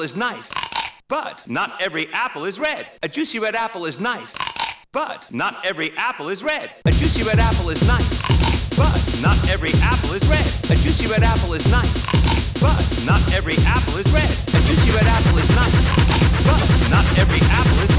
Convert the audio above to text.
is nice, but not every apple is red. A juicy red apple is nice, but not every apple is red. A juicy red apple is nice, but not every apple is red. A juicy red apple is nice, but not every apple is red. A juicy red apple is nice, but not every apple is